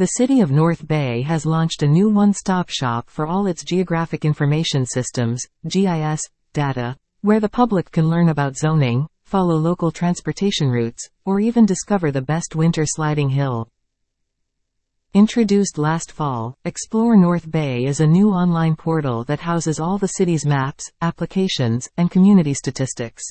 The city of North Bay has launched a new one-stop shop for all its geographic information systems, GIS, data, where the public can learn about zoning, follow local transportation routes, or even discover the best winter sliding hill. Introduced last fall, Explore North Bay is a new online portal that houses all the city's maps, applications, and community statistics.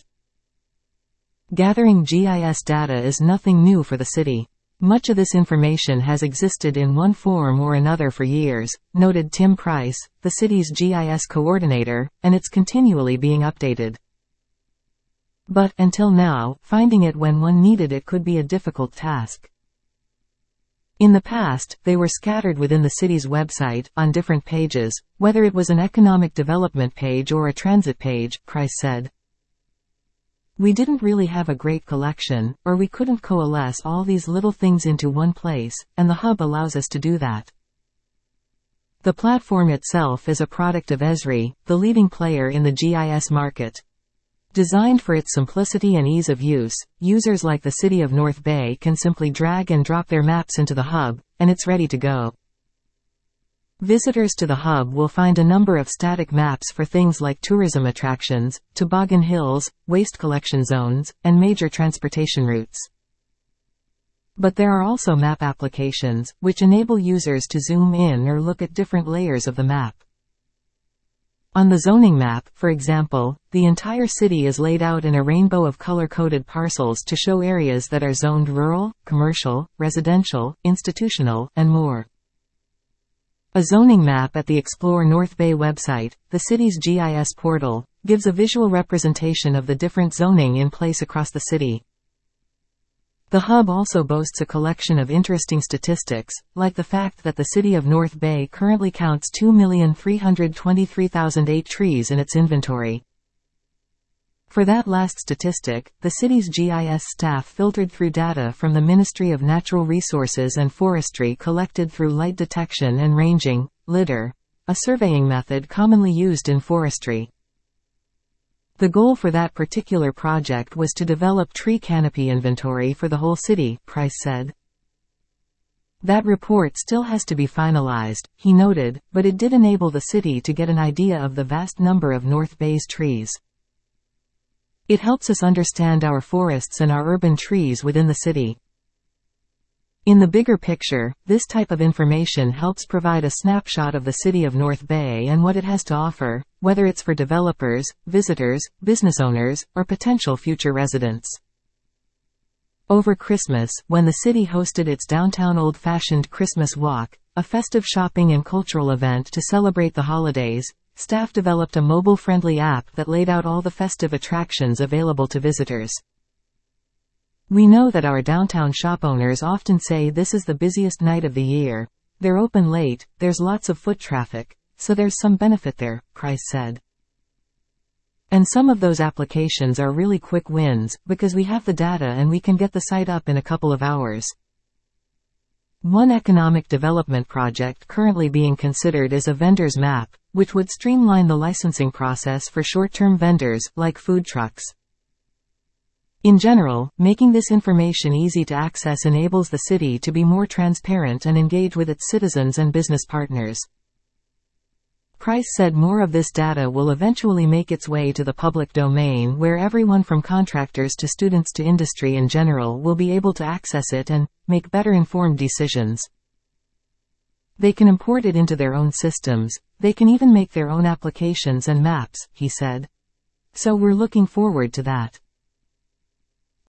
Gathering GIS data is nothing new for the city. Much of this information has existed in one form or another for years, noted Tim Price, the city's GIS coordinator, and it's continually being updated. But, until now, finding it when one needed it could be a difficult task. In the past, they were scattered within the city's website, on different pages, whether it was an economic development page or a transit page, Price said. We didn't really have a great collection, or we couldn't coalesce all these little things into one place, and the hub allows us to do that. The platform itself is a product of Esri, the leading player in the GIS market. Designed for its simplicity and ease of use, users like the city of North Bay can simply drag and drop their maps into the hub, and it's ready to go. Visitors to the hub will find a number of static maps for things like tourism attractions, toboggan hills, waste collection zones, and major transportation routes. But there are also map applications, which enable users to zoom in or look at different layers of the map. On the zoning map, for example, the entire city is laid out in a rainbow of color-coded parcels to show areas that are zoned rural, commercial, residential, institutional, and more. A zoning map at the Explore North Bay website, the city's GIS portal, gives a visual representation of the different zoning in place across the city. The hub also boasts a collection of interesting statistics, like the fact that the city of North Bay currently counts 2,323,008 trees in its inventory. For that last statistic, the city's GIS staff filtered through data from the Ministry of Natural Resources and Forestry collected through light detection and ranging, LIDAR, a surveying method commonly used in forestry. The goal for that particular project was to develop tree canopy inventory for the whole city, Price said. That report still has to be finalized, he noted, but it did enable the city to get an idea of the vast number of North Bay's trees. It helps us understand our forests and our urban trees within the city. In the bigger picture, this type of information helps provide a snapshot of the city of North Bay and what it has to offer, whether it's for developers, visitors, business owners, or potential future residents. Over Christmas, when the city hosted its downtown old-fashioned Christmas walk, a festive shopping and cultural event to celebrate the holidays, staff developed a mobile-friendly app that laid out all the festive attractions available to visitors. We know that our downtown shop owners often say this is the busiest night of the year. They're open late, there's lots of foot traffic, so there's some benefit there, Price said. And some of those applications are really quick wins, because we have the data and we can get the site up in a couple of hours. One economic development project currently being considered is a vendor's map, which would streamline the licensing process for short-term vendors, like food trucks. In general, making this information easy to access enables the city to be more transparent and engage with its citizens and business partners. Price said more of this data will eventually make its way to the public domain where everyone from contractors to students to industry in general will be able to access it and make better informed decisions. They can import it into their own systems, they can even make their own applications and maps, he said. So we're looking forward to that.